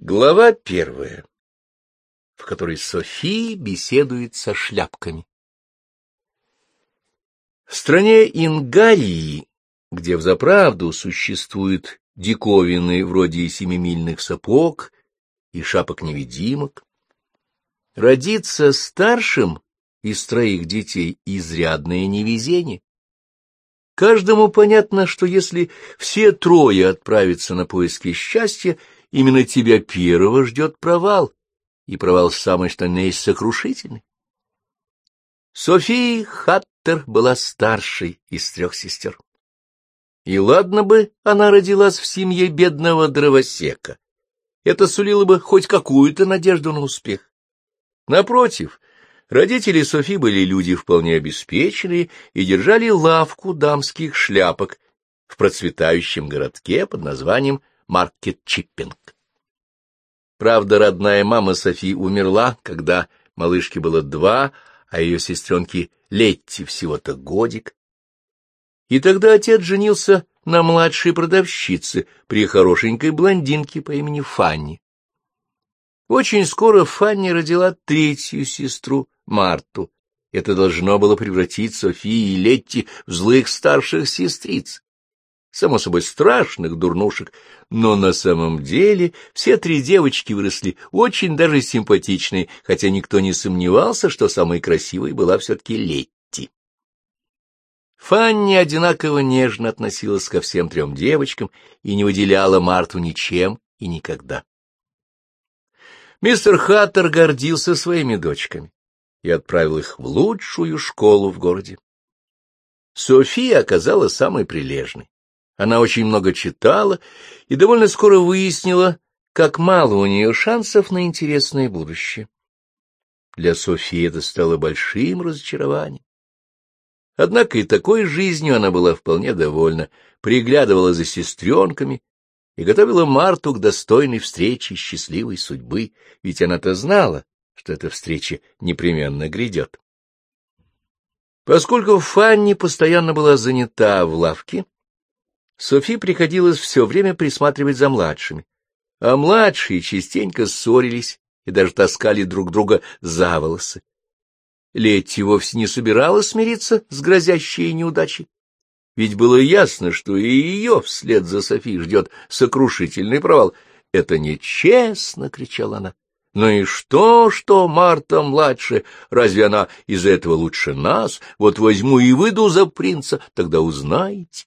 Глава первая, в которой Софи беседует со шляпками. В стране Ингарии, где взаправду существуют диковины вроде семимильных сапог и шапок-невидимок, родиться старшим из троих детей — изрядное невезение. Каждому понятно, что если все трое отправятся на поиски счастья, именно тебя первого ждет провал, и провал самый что ни на есть сокрушительный. Софи Хаттер была старшей из трех сестер. И ладно бы она родилась в семье бедного дровосека. Это сулило бы хоть какую-то надежду на успех. Напротив, родители Софи были люди вполне обеспеченные и держали лавку дамских шляпок в процветающем городке под названием Маркет-Чиппинг. Правда, родная мама Софи умерла, когда малышке было 2, а ее сестренке Летти всего-то годик. И тогда отец женился на младшей продавщице при хорошенькой блондинке по имени Фанни. Очень скоро Фанни родила третью сестру, Марту. Это должно было превратить Софи и Летти в злых старших сестриц. Само собой, страшных дурнушек, но на самом деле все три девочки выросли очень даже симпатичные, хотя никто не сомневался, что самой красивой была все-таки Летти. Фанни одинаково нежно относилась ко всем трем девочкам и не выделяла Марту ничем и никогда. Мистер Хаттер гордился своими дочками и отправил их в лучшую школу в городе. София оказалась самой прилежной. Она очень много читала и довольно скоро выяснила, как мало у нее шансов на интересное будущее. Для Софии это стало большим разочарованием. Однако и такой жизнью она была вполне довольна, приглядывала за сестренками и готовила Марту к достойной встрече счастливой судьбы, ведь она-то знала, что эта встреча непременно грядет. Поскольку Фанни постоянно была занята в лавке, Софи приходилось все время присматривать за младшими, а младшие частенько ссорились и даже таскали друг друга за волосы. Летти вовсе не собиралась смириться с грозящей неудачей, ведь было ясно, что и ее вслед за Софи ждет сокрушительный провал. «Это нечестно!» — кричала она. «Ну и что, Марта младшая? Разве она из-за этого лучше нас? Вот возьму и выйду за принца, тогда узнаете».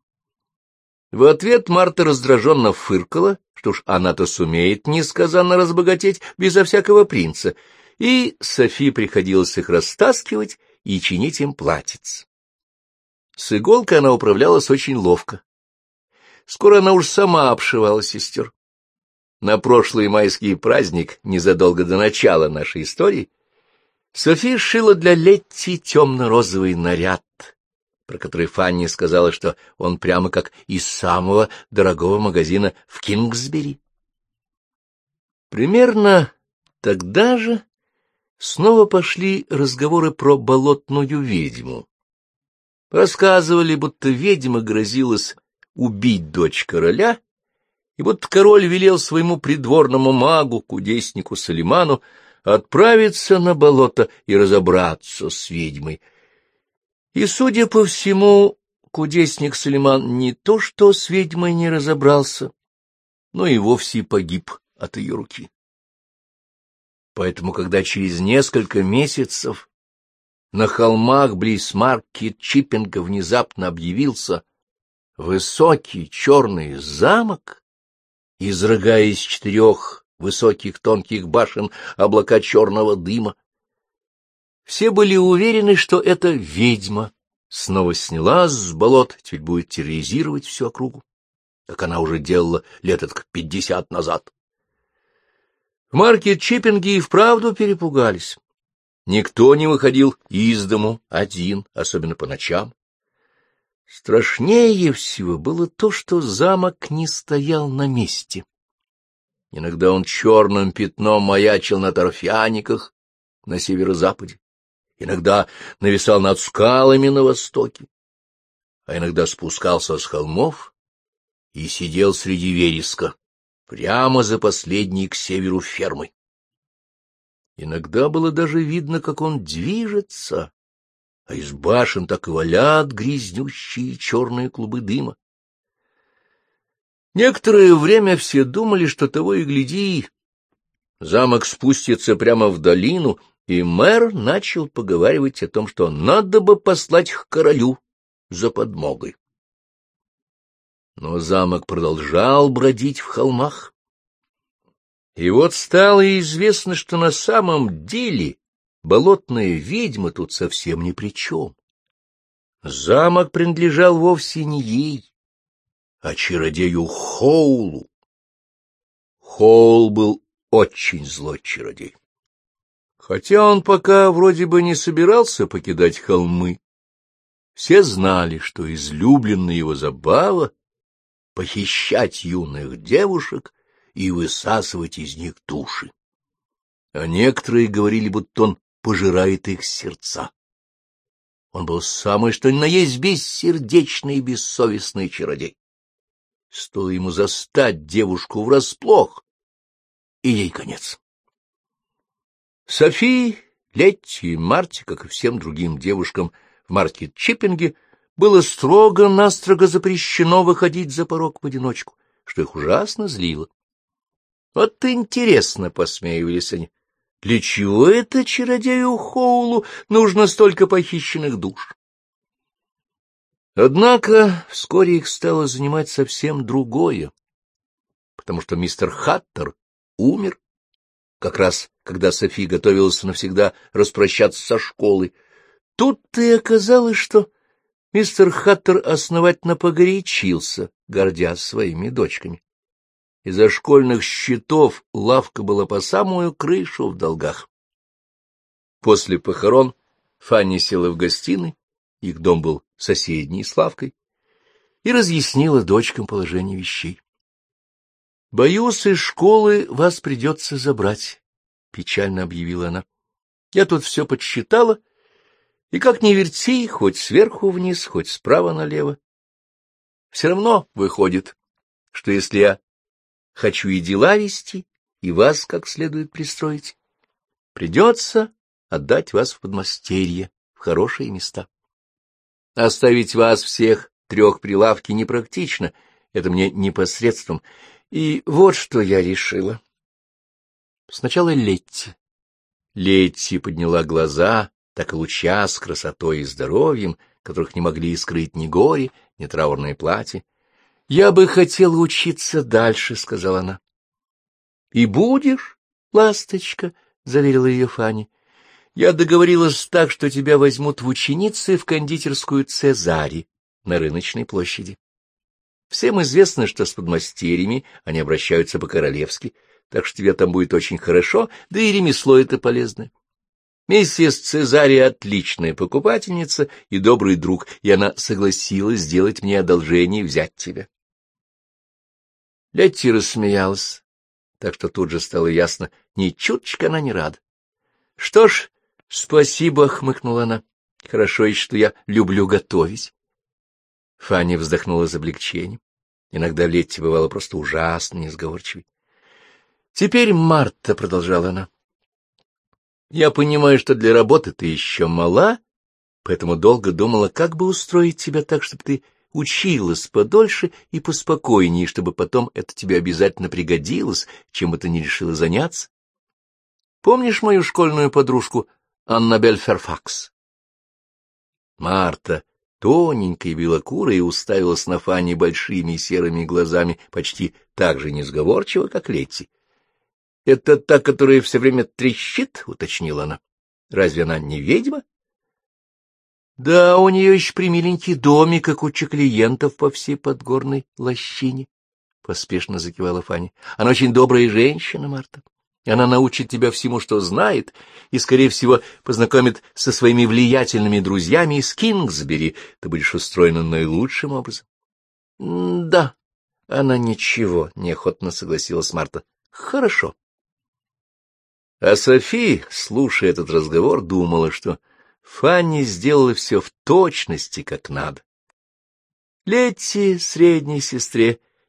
В ответ Марта раздраженно фыркала, что ж она-то сумеет несказанно разбогатеть безо всякого принца, и Софи приходилось их растаскивать и чинить им платьиц. С иголкой она управлялась очень ловко. Скоро она уж сама обшивала сестер. На прошлый майский праздник, незадолго до начала нашей истории, Софи шила для Летти темно-розовый наряд, про который Фанни сказала, что он прямо как из самого дорогого магазина в Кингсбери. Примерно тогда же снова пошли разговоры про болотную ведьму. Рассказывали, будто ведьма грозилась убить дочь короля, и будто король велел своему придворному магу, кудеснику Салиману, отправиться на болото и разобраться с ведьмой. И, судя по всему, кудесник Салиман не то что с ведьмой не разобрался, но и вовсе погиб от ее руки. Поэтому, когда через несколько месяцев на холмах близ Маркет-Чиппинга внезапно объявился высокий черный замок, изрыгая из 4 высоких тонких башен облака черного дыма, все были уверены, что эта ведьма снова снялась с болот, теперь будет терроризировать всю округу, как она уже делала лет 50 назад. В Маркет-Чиппинге и вправду перепугались. Никто не выходил из дому один, особенно по ночам. Страшнее всего было то, что замок не стоял на месте. Иногда он черным пятном маячил на торфяниках на северо-западе, иногда нависал над скалами на востоке, а иногда спускался с холмов и сидел среди вереска, прямо за последней к северу фермой. Иногда было даже видно, как он движется, а из башен так и валят грязнющие черные клубы дыма. Некоторое время все думали, что того и гляди, замок спустится прямо в долину, и мэр начал поговаривать о том, что надо бы послать к королю за подмогой. Но замок продолжал бродить в холмах. И вот стало известно, что на самом деле болотная ведьма тут совсем ни при чем. Замок принадлежал вовсе не ей, а чародею Хоулу. Хоул был очень злой чародей. Хотя он пока вроде бы не собирался покидать холмы, все знали, что излюбленная его забава — похищать юных девушек и высасывать из них души. А некоторые говорили, будто он пожирает их сердца. Он был самый что ни на есть бессердечный и бессовестный чародей. Стоило ему застать девушку врасплох, и ей конец. Софии, Летти и Марте, как и всем другим девушкам в Маркет-Чиппинге, было строго-настрого запрещено выходить за порог в одиночку, что их ужасно злило. Вот интересно, — посмеивались они, — для чего это чародею Хоулу нужно столько похищенных душ? Однако вскоре их стало занимать совсем другое, потому что мистер Хаттер умер, как раз когда Софи готовилась навсегда распрощаться со школой. Тут-то и оказалось, что мистер Хаттер основательно погорячился, гордясь своими дочками. Из-за школьных счетов лавка была по самую крышу в долгах. После похорон Фанни села в гостиной, их дом был соседний с лавкой, и разъяснила дочкам положение вещей. — Боюсь, из школы вас придется забрать, — печально объявила она. — Я тут все подсчитала, и как ни верти, хоть сверху вниз, хоть справа налево. Все равно выходит, что если я хочу и дела вести, и вас как следует пристроить, придется отдать вас в подмастерье, в хорошие места. Оставить вас всех трех при лавке непрактично, это мне непосредством. И вот что я решила. Сначала Летти. Летти подняла глаза, так и луча с красотой и здоровьем, которых не могли скрыть ни горе, ни траурное платье. — Я бы хотела учиться дальше, — сказала она. — И будешь, ласточка, — заверила ее Фанни. — Я договорилась так, что тебя возьмут в ученицы в кондитерскую Цезари на Рыночной площади. Всем известно, что с подмастерьями они обращаются по-королевски, так что тебе там будет очень хорошо, да и ремесло это полезное. Миссис Цезари отличная покупательница и добрый друг, и она согласилась сделать мне одолжение и взять тебя. Летти рассмеялась, так что тут же стало ясно, ни чуточка она не рада. — Что ж, спасибо, — хмыкнула она. — Хорошо еще, что я люблю готовить. Фанни вздохнула с облегчением. Иногда Летти бывала просто ужасно несговорчивой. — Теперь Марта, — продолжала она. — Я понимаю, что для работы ты еще мала, поэтому долго думала, как бы устроить тебя так, чтобы ты училась подольше и поспокойнее, чтобы потом это тебе обязательно пригодилось, чем бы ты ни решила заняться. Помнишь мою школьную подружку Аннабель Ферфакс? Марта, тоненькая и белокурая, уставилась на Фанни большими серыми глазами, почти так же несговорчиво, как Летти. — Это та, которая все время трещит? — уточнила она. — Разве она не ведьма? — Да, у нее еще примиленький домик и куча клиентов по всей подгорной лощине, — поспешно закивала Фанни. — Она очень добрая женщина, Марта. Она научит тебя всему, что знает, и, скорее всего, познакомит со своими влиятельными друзьями из Кингсбери. Ты будешь устроена наилучшим образом. — Да, она ничего, — неохотно согласилась Марта. — Хорошо. А Софи, слушая этот разговор, думала, что Фанни сделала все в точности, как надо. Летти, средней сестре,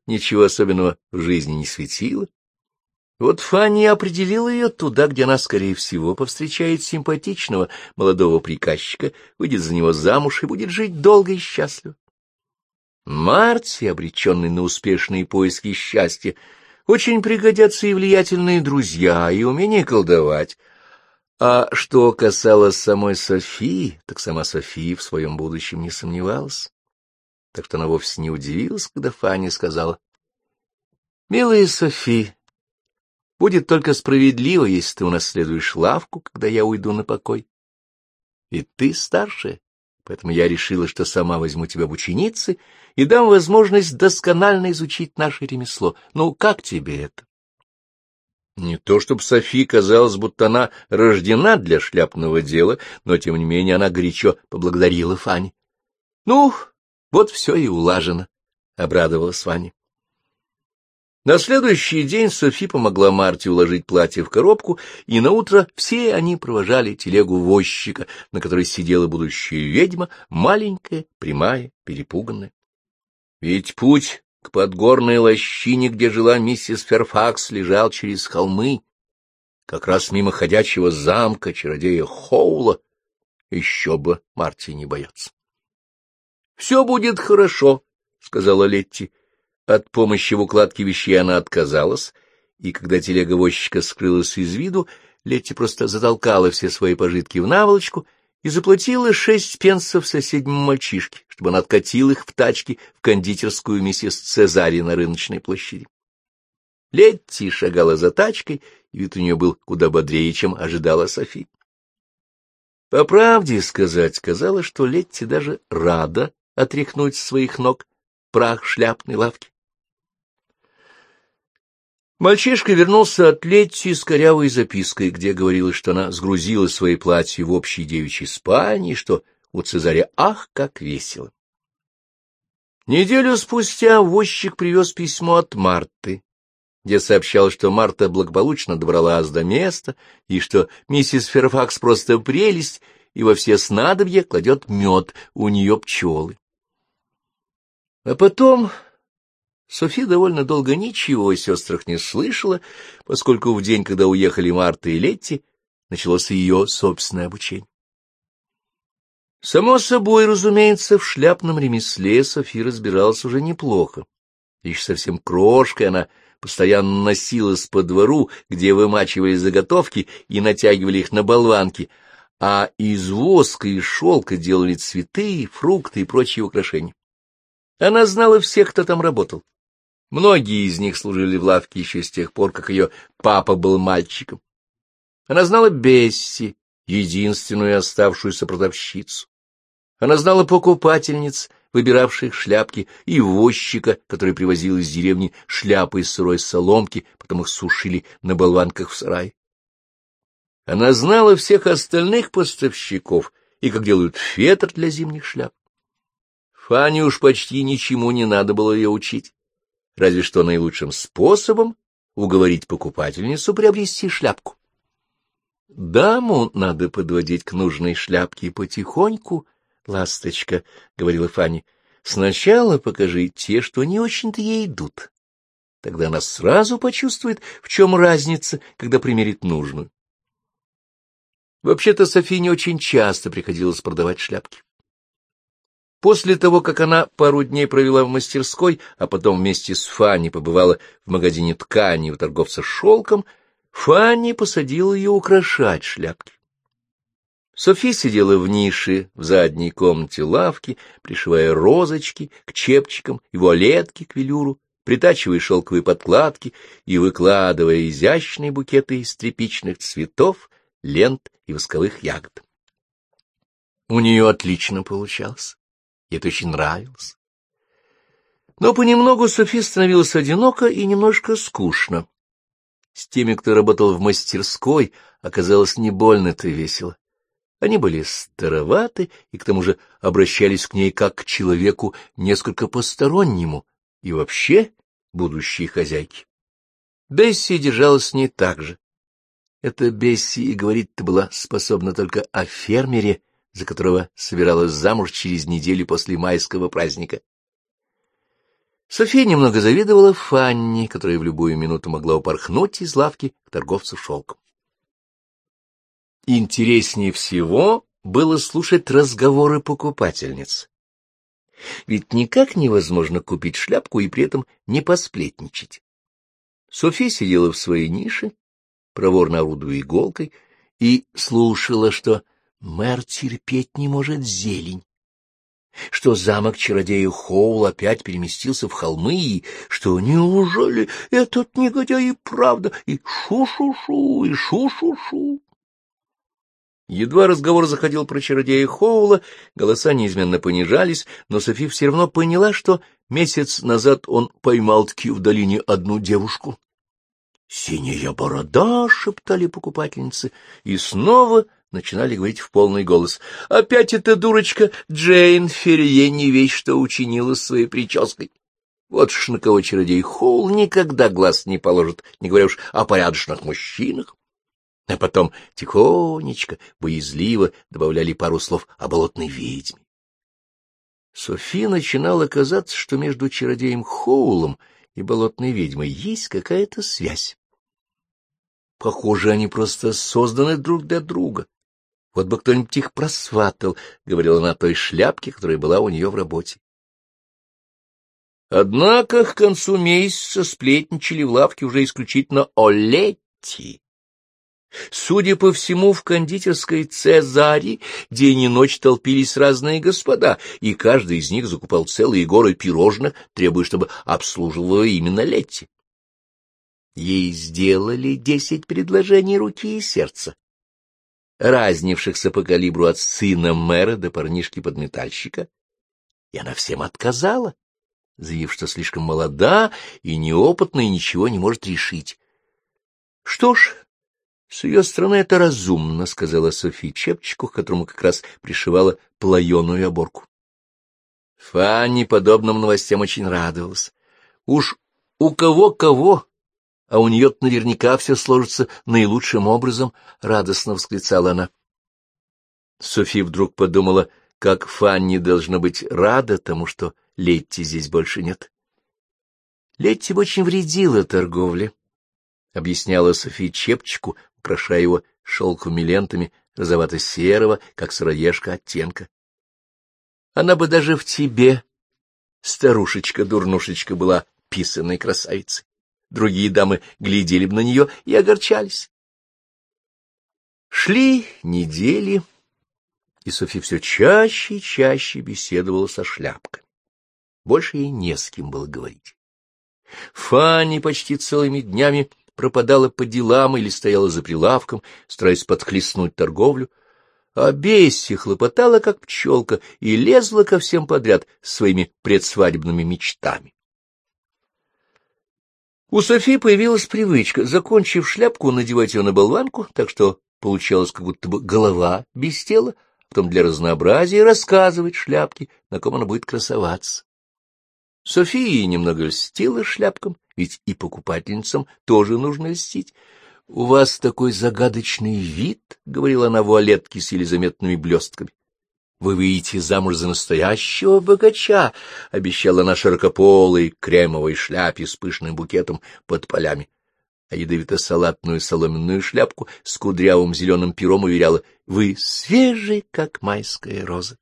ничего особенного в жизни не светило. Вот Фанни определила ее туда, где она, скорее всего, повстречает симпатичного молодого приказчика, выйдет за него замуж и будет жить долго и счастливо. Марте, обреченной на успешные поиски счастья, очень пригодятся и влиятельные друзья, и умение колдовать. А что касалось самой Софии, так сама София в своем будущем не сомневалась. Так что она вовсе не удивилась, когда Фанни сказала: «Милая Софи, будет только справедливо, если ты унаследуешь лавку, когда я уйду на покой. Ведь ты старшая, поэтому я решила, что сама возьму тебя в ученицы и дам возможность досконально изучить наше ремесло. Ну, как тебе это?» Не то чтобы Софи казалось, будто она рождена для шляпного дела, но, тем не менее, она горячо поблагодарила Фанни. — Ну, вот все и улажено, — обрадовалась Фанни. На следующий день Софи помогла Марте уложить платье в коробку, и наутро все они провожали телегу возчика, на которой сидела будущая ведьма, маленькая, прямая, перепуганная. Ведь путь к подгорной лощине, где жила миссис Ферфакс, лежал через холмы, как раз мимо ходячего замка чародея Хоула. Еще бы Марте не бояться. — Все будет хорошо, — сказала Летти. От помощи в укладке вещей она отказалась, и когда телега возчика скрылась из виду, Летти просто затолкала все свои пожитки в наволочку и заплатила 6 пенсов соседнему мальчишке, чтобы он откатил их в тачке в кондитерскую миссис Цезари на рыночной площади. Летти шагала за тачкой, и вид у нее был куда бодрее, чем ожидала Софи. По правде сказать, казалось, что Летти даже рада отряхнуть с своих ног прах шляпной лавки. Мальчишка вернулся от Летти с корявой запиской, где говорилось, что она сгрузила свои платья в общей девичьей спальне, и что у Цезаря ах, как весело. Неделю спустя возчик привез письмо от Марты, где сообщал, что Марта благополучно добралась до места, и что миссис Ферфакс просто прелесть, и во все снадобья кладет мед, у нее пчелы. А потом Софи довольно долго ничего о сестрах не слышала, поскольку в день, когда уехали Марта и Летти, началось ее собственное обучение. Само собой, разумеется, в шляпном ремесле Софи разбиралась уже неплохо. Еще совсем крошкой она постоянно носилась по двору, где вымачивали заготовки и натягивали их на болванки, а из воска и шелка делали цветы, фрукты и прочие украшения. Она знала всех, кто там работал. Многие из них служили в лавке еще с тех пор, как ее папа был мальчиком. Она знала Бесси, единственную оставшуюся продавщицу. Она знала покупательниц, выбиравших шляпки, и возчика, который привозил из деревни шляпы из сырой соломки, потом их сушили на болванках в сарае. Она знала всех остальных поставщиков и как делают фетр для зимних шляп. Фанни уж почти ничему не надо было ее учить, разве что наилучшим способом уговорить покупательницу приобрести шляпку. Даму надо подводить к нужной шляпке потихоньку, ласточка, — говорила Фанни. — Сначала покажи те, что не очень-то ей идут. Тогда она сразу почувствует, в чем разница, когда примерит нужную. Вообще-то Софи не очень часто приходилось продавать шляпки. После того, как она пару дней провела в мастерской, а потом вместе с Фанни побывала в магазине ткани у торговца шелком, Фанни посадила ее украшать шляпки. Софи сидела в нише в задней комнате лавки, пришивая розочки к чепчикам и вуалетки к велюру, притачивая шелковые подкладки и выкладывая изящные букеты из тряпичных цветов, лент и восковых ягод. У нее отлично получалось. Ей это очень нравилось. Но понемногу Софи становилась одиноко и немножко скучно. С теми, кто работал в мастерской, оказалось не больно-то весело. Они были староваты и к тому же обращались к ней как к человеку несколько постороннему и вообще будущей хозяйке. Бесси держалась с ней так же. Эта Бесси и говорить-то была способна только о фермере, за которого собиралась замуж через неделю после майского праздника. София немного завидовала Фанни, которая в любую минуту могла упорхнуть из лавки к торговцу шелком. Интереснее всего было слушать разговоры покупательниц. Ведь никак невозможно купить шляпку и при этом не посплетничать. София сидела в своей нише, проворно орудуя иголкой, и слушала, что мэр терпеть не может зелень, что замок чародея Хоул опять переместился в холмы, и что неужели этот негодяй и правда, и шу-шу-шу, и шу-шу-шу. Едва разговор заходил про чародея Хоула, голоса неизменно понижались, но Софи все равно поняла, что месяц назад он поймал-таки в долине одну девушку. «Синяя борода!» — шептали покупательницы, и снова начинали говорить в полный голос. «Опять эта дурочка Джейн Ферье не весть, что учинила с своей прической. Вот уж на кого чародей Хоул никогда глаз не положит, не говоря уж о порядочных мужчинах». А потом тихонечко, боязливо добавляли пару слов о болотной ведьме. Софи начинала казаться, что между чародеем Хоулом и болотной ведьмой есть какая-то связь. Похоже, они просто созданы друг для друга. Вот бы кто-нибудь их просватал, — говорила она о той шляпке, которая была у нее в работе. Однако к концу месяца сплетничали в лавке уже исключительно о Летти. Судя по всему, в кондитерской Цезари день и ночь толпились разные господа, и каждый из них закупал целые горы пирожных, требуя, чтобы обслуживала именно Летти. Ей сделали 10 предложений руки и сердца, разнившихся по калибру от сына мэра до парнишки-подметальщика, и она всем отказала, заявив, что слишком молода и неопытна, и ничего не может решить. — Что ж, с ее стороны это разумно, — сказала Софи чепчику, к которому как раз пришивала плоеную оборку. Фанни подобным новостям очень радовалась. Уж у кого-кого, а у нее наверняка все сложится наилучшим образом, — радостно восклицала она. Софи вдруг подумала, как Фанни должна быть рада тому, что Летти здесь больше нет. Летти очень вредила торговле, — объясняла Софи чепчику, украшая его шелковыми лентами розовато-серого, как сыроежка, оттенка. Она бы даже в тебе, старушечка-дурнушечка, была писаной красавицей. Другие дамы глядели бы на нее и огорчались. Шли недели, и Софи все чаще и чаще беседовала со шляпками. Больше ей не с кем было говорить. Фанни почти целыми днями пропадала по делам или стояла за прилавком, стараясь подхлестнуть торговлю, а Бесси хлопотала, как пчелка, и лезла ко всем подряд своими предсвадебными мечтами. У Софи появилась привычка, закончив шляпку, надевать ее на болванку, так что получалось, как будто бы голова без тела, а потом для разнообразия рассказывать шляпке, на ком она будет красоваться. София немного льстила шляпкам, ведь и покупательницам тоже нужно льстить. — У вас такой загадочный вид, — говорила она вуалетке с еле заметными блестками. — Вы выйдете замуж за настоящего богача, — обещала она широкополой кремовой шляпе с пышным букетом под полями. А ядовито-салатную соломенную шляпку с кудрявым зеленым пером уверяла: — Вы свежий, как майская роза.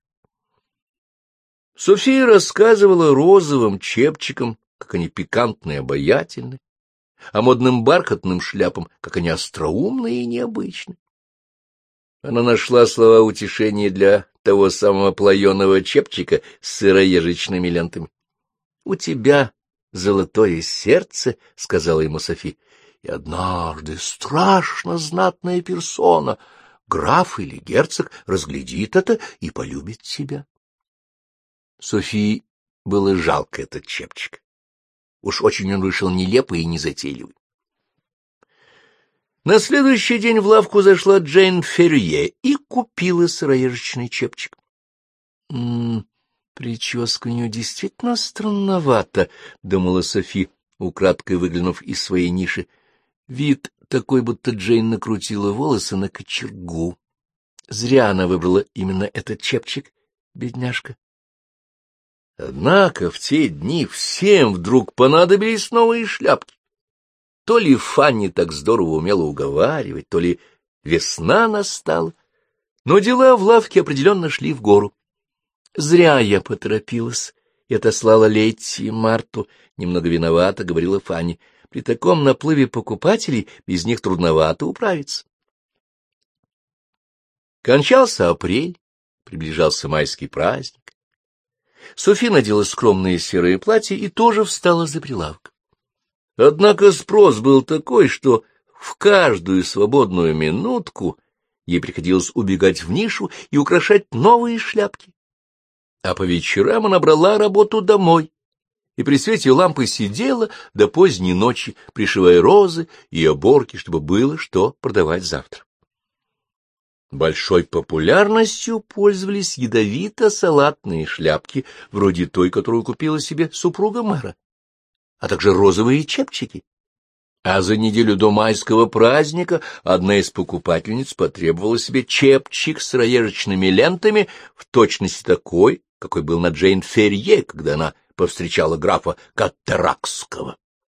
София рассказывала розовым чепчикам, как они пикантны и обаятельны, а модным бархатным шляпам, как они остроумны и необычны. Она нашла слова утешения для того самого плоеного чепчика с сыроежечными лентами. — У тебя золотое сердце, — сказала ему Софи, — и однажды страшно знатная персона, граф или герцог, разглядит это и полюбит тебя. Софии было жалко этот чепчик. Уж очень он вышел нелепый и незатейливый. На следующий день в лавку зашла Джейн Ферье и купила сыроежечный чепчик. Прическа у нее действительно странновата, — думала Софи, украдкой выглянув из своей ниши. Вид такой, будто Джейн накрутила волосы на кочергу. Зря она выбрала именно этот чепчик, бедняжка. Однако в те дни всем вдруг понадобились новые шляпки. То ли Фанни так здорово умела уговаривать, то ли весна настала, но дела в лавке определенно шли в гору. Зря я поторопилась и отослала Летти и Марту. Немного виновата, говорила Фанни. При таком наплыве покупателей без них трудновато управиться. Кончался апрель, приближался майский праздник. Софи надела скромные серые платья и тоже встала за прилавок. Однако спрос был такой, что в каждую свободную минутку ей приходилось убегать в нишу и украшать новые шляпки. А по вечерам она брала работу домой и при свете лампы сидела до поздней ночи, пришивая розы и оборки, чтобы было что продавать завтра. Большой популярностью пользовались ядовито-салатные шляпки, вроде той, которую купила себе супруга мэра, а также розовые чепчики. А за неделю до майского праздника одна из покупательниц потребовала себе чепчик с раежечными лентами в точности такой, какой был на Джейн Ферье, когда она повстречала графа Каттеракского.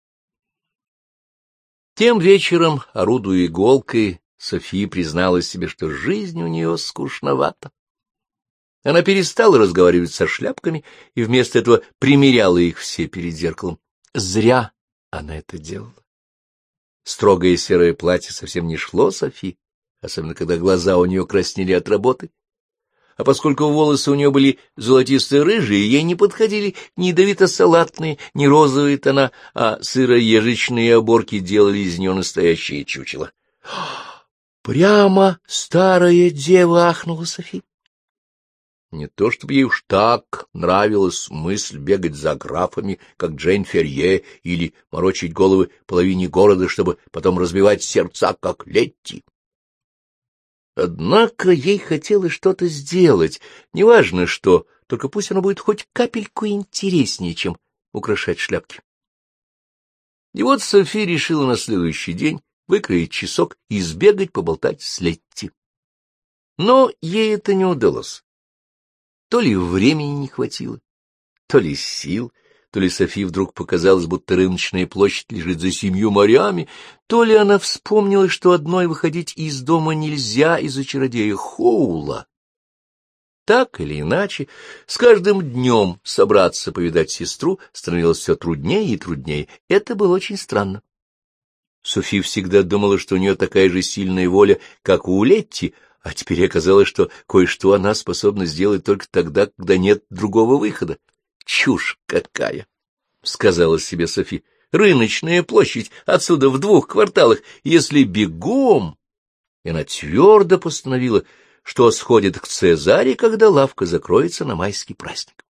Тем вечером, орудуя иголкой, София призналась себе, что жизнь у нее скучновата. Она перестала разговаривать со шляпками и вместо этого примеряла их все перед зеркалом. Зря она это делала. Строгое серое платье совсем не шло Софи, особенно когда глаза у нее краснели от работы. А поскольку волосы у нее были золотисто-рыжие, ей не подходили ни ядовито-салатные, ни розовые тона, а сыроежечные оборки делали из нее настоящее чучело. «Прямо старая дева!» — ахнула Софи. Не то чтобы ей уж так нравилась мысль бегать за графами, как Джейн Ферье, или морочить головы половине города, чтобы потом разбивать сердца, как Летти. Однако ей хотелось что-то сделать, неважно что, только пусть оно будет хоть капельку интереснее, чем украшать шляпки. И вот Софи решила на следующий день выкроить часок и сбегать поболтать с Летти. Но ей это не удалось. То ли времени не хватило, то ли сил, то ли Софи вдруг показалось, будто рыночная площадь лежит за 7 морями, то ли она вспомнила, что одной выходить из дома нельзя из-за чародея Хоула. Так или иначе, с каждым днем собраться повидать сестру становилось все труднее и труднее. Это было очень странно. Софи всегда думала, что у нее такая же сильная воля, как у Летти, а теперь оказалось, что кое-что она способна сделать только тогда, когда нет другого выхода. «Чушь какая!» — сказала себе Софи. «Рыночная площадь отсюда в 2 кварталах, если бегом...» И она твердо постановила, что сходит к Цезаре, когда лавка закроется на майский праздник.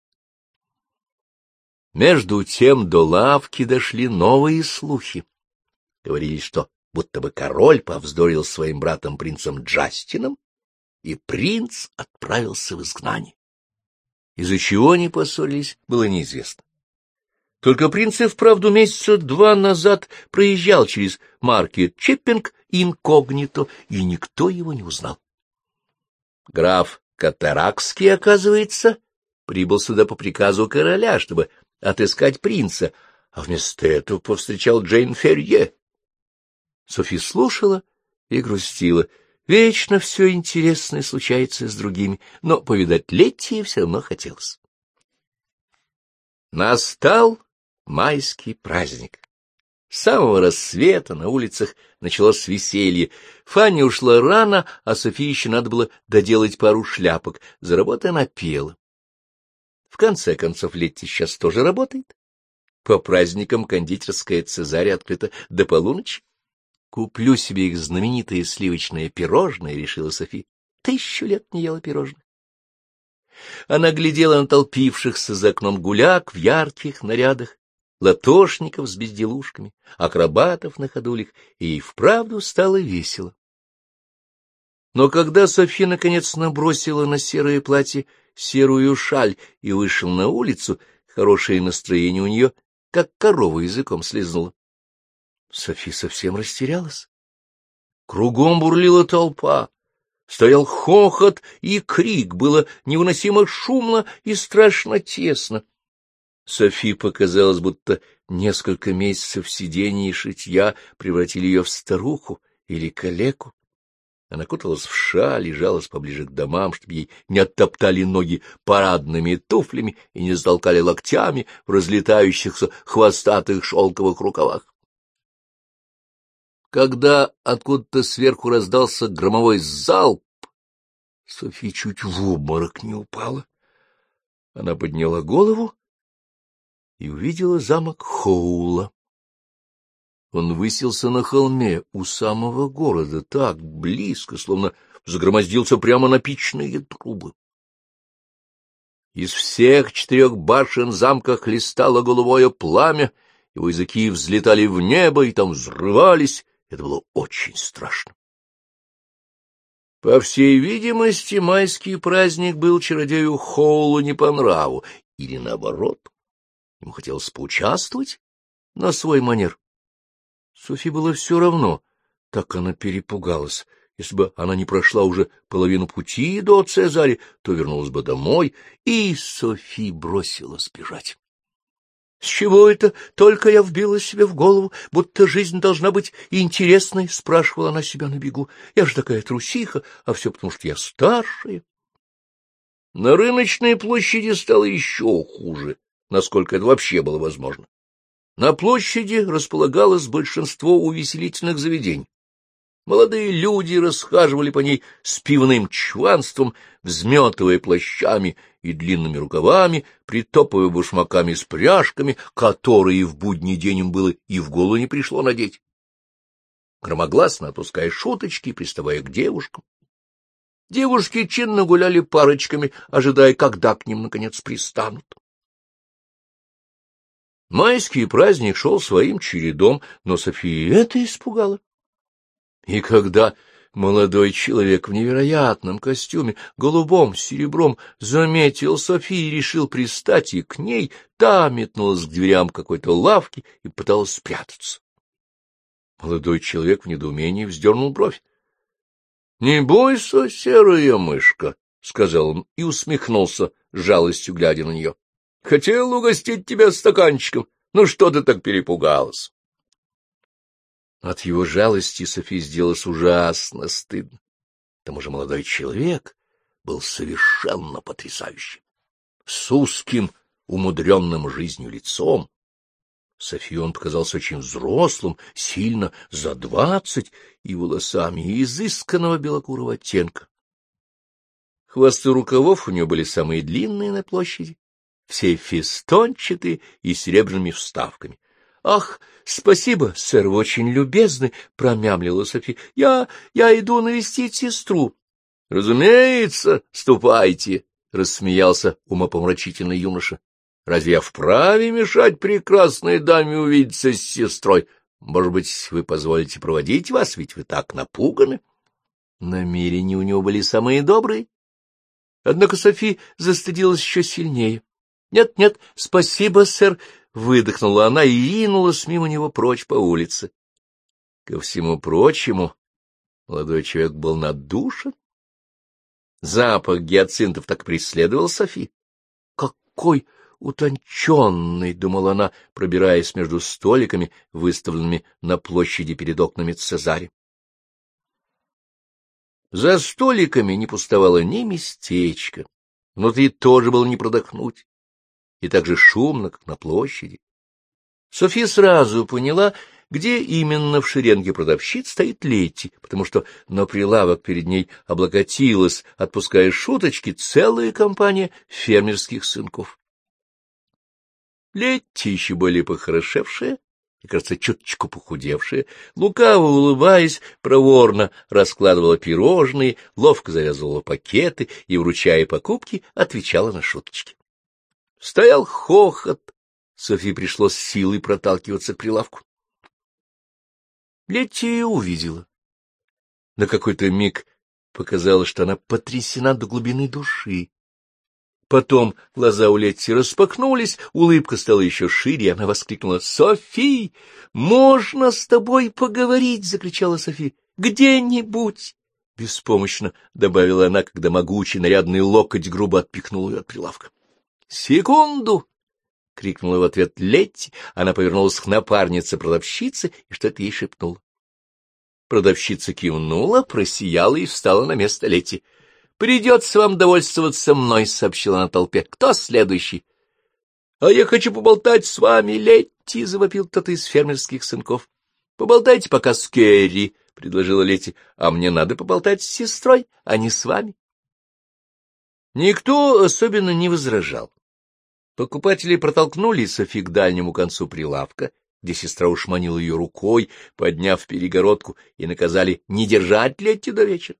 Между тем до лавки дошли новые слухи. Говорили, что будто бы король повздорил с своим братом принцем Джастином, и принц отправился в изгнание. Из-за чего они поссорились, было неизвестно. Только принц и вправду месяца 2 назад проезжал через маркет Чиппинг инкогнито, и никто его не узнал. Граф Катаракский, оказывается, прибыл сюда по приказу короля, чтобы отыскать принца, а вместо этого повстречал Джейн Ферье. Софи слушала и грустила. Вечно все интересное случается с другими, но повидать Летти все равно хотелось. Настал майский праздник. С самого рассвета на улицах началось веселье. Фанни ушла рано, а Софии еще надо было доделать пару шляпок. За работой она пела. В конце концов, Летти сейчас тоже работает. По праздникам кондитерская Цезаря открыта до полуночи. «Куплю себе их знаменитые сливочные пирожные», — решила Софи. 1000 лет не ела пирожных. Она глядела на толпившихся за окном гуляк в ярких нарядах, латошников с безделушками, акробатов на ходулях, и ей вправду стало весело. Но когда Софи наконец набросила на серое платье серую шаль и вышла на улицу, хорошее настроение у нее, как корова, языком слезнула. Софи совсем растерялась. Кругом бурлила толпа, стоял хохот и крик, было невыносимо шумно и страшно тесно. Софи показалось, будто несколько месяцев сидения и шитья превратили ее в старуху или калеку. Она куталась в шаль и жалась поближе к домам, чтобы ей не оттоптали ноги парадными туфлями и не затолкали локтями в разлетающихся хвостатых шелковых рукавах. Когда откуда-то сверху раздался громовой залп, Софи чуть в обморок не упала. Она подняла голову и увидела замок Хоула. Он высился на холме у самого города, так близко, словно загромоздился прямо на печные трубы. Из всех 4 башен замка хлестало голубое пламя, его языки взлетали в небо и там взрывались. Это было очень страшно. По всей видимости, майский праздник был чародею Хоулу не по нраву, или наоборот. Ему хотелось поучаствовать на свой манер. Софи было все равно, так она перепугалась. Если бы она не прошла уже половину пути до Цезаря, то вернулась бы домой, и Софи бросилась бежать. — С чего это только я вбила себе в голову, будто жизнь должна быть интересной? — спрашивала она себя на бегу. — Я же такая трусиха, а все потому, что я старшая. На рыночной площади стало еще хуже, насколько это вообще было возможно. На площади располагалось большинство увеселительных заведений. Молодые люди расхаживали по ней с пивным чванством, взметывая плащами и длинными рукавами, притопывая башмаками с пряжками, которые в будний день им было и в голову не пришло надеть, громогласно отпуская шуточки и приставая к девушкам. Девушки чинно гуляли парочками, ожидая, когда к ним, наконец, пристанут. Майский праздник шел своим чередом, но Софию это испугало. И когда молодой человек в невероятном костюме, голубом, с серебром, заметил Софию и решил пристать и к ней, та метнулась к дверям какой-то лавки и пыталась спрятаться. Молодой человек в недоумении вздернул бровь. — Не бойся, серая мышка, — сказал он и усмехнулся, с жалостью глядя на нее. — Хотел угостить тебя стаканчиком. Ну что ты так перепугалась? От его жалости Софи сделалось ужасно стыдно. К тому же молодой человек был совершенно потрясающим. С узким, умудренным жизнью лицом. Софии он показался очень взрослым, сильно за 20, и волосами изысканного белокурого оттенка. Хвосты рукавов у нее были самые длинные на площади, все фестончатые и серебряными вставками. — Ах, спасибо, сэр, вы очень любезны, — промямлила Софи. — Я иду навестить сестру. — Разумеется, ступайте, — рассмеялся умопомрачительный юноша. — Разве я вправе мешать прекрасной даме увидеться с сестрой? Может быть, вы позволите проводить вас, ведь вы так напуганы? Намерения у него были самые добрые. Однако Софи застыдилась еще сильнее. — Нет, спасибо, сэр, — выдохнула она и ринулась мимо него прочь по улице. Ко всему прочему, молодой человек был надушен. Запах гиацинтов так преследовал Софи. Какой утонченный, — думала она, пробираясь между столиками, выставленными на площади перед окнами Цезаря. За столиками не пустовало ни местечко, внутри тоже было не продохнуть, и так же шумно, как на площади. София сразу поняла, где именно в шеренге продавщиц стоит Летти, потому что на прилавок перед ней облокотилась, отпуская шуточки, целая компания фермерских сынков. Летти, еще более похорошевшая и, кажется, чуточку похудевшая, лукаво улыбаясь, проворно раскладывала пирожные, ловко завязывала пакеты и, вручая покупки, отвечала на шуточки. Стоял хохот. Софии пришлось силой проталкиваться к прилавку. Летти ее увидела. На какой-то миг показалось, что она потрясена до глубины души. Потом глаза у Летти распахнулись, улыбка стала еще шире, и она воскликнула: — Софи, можно с тобой поговорить? — закричала Софи. — Где-нибудь? — беспомощно добавила она, когда могучий нарядный локоть грубо отпихнул ее от прилавка. — Секунду! — крикнула в ответ Летти. Она повернулась к напарнице продавщицы и что-то ей шепнула. Продавщица кивнула, просияла и встала на место Летти. — Придется вам довольствоваться мной, — сообщила она толпе. — Кто следующий? — А я хочу поболтать с вами, Летти, — завопил кто-то из фермерских сынков. — Поболтайте пока с Керри, — предложила Летти. — А мне надо поболтать с сестрой, а не с вами. Никто особенно не возражал. Покупатели протолкнули Софи к дальнему концу прилавка, где сестра уж манила ее рукой, подняв перегородку, и наказали не держать Летти до вечера.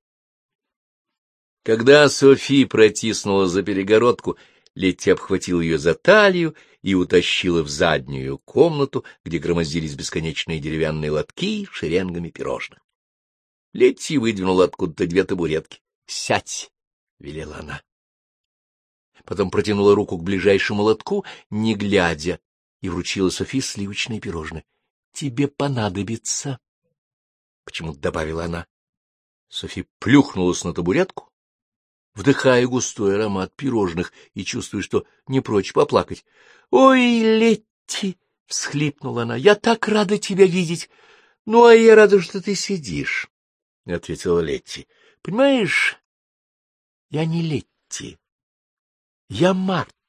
Когда Софи протиснула за перегородку, Летти обхватила ее за талию и утащила в заднюю комнату, где громоздились бесконечные деревянные лотки шеренгами пирожных. Летти выдвинула откуда-то 2 табуретки. — Сядь, — велела она. Потом протянула руку к ближайшему лотку, не глядя, и вручила Софи сливочное пирожное. — Тебе понадобится, — почему-то добавила она. Софи плюхнулась на табуретку, вдыхая густой аромат пирожных и чувствуя, что не прочь поплакать. — Ой, Летти! — всхлипнула она. — Я так рада тебя видеть! — Ну, а я рада, что ты сидишь, — ответила Летти. — Понимаешь, я не Летти. Я Марта.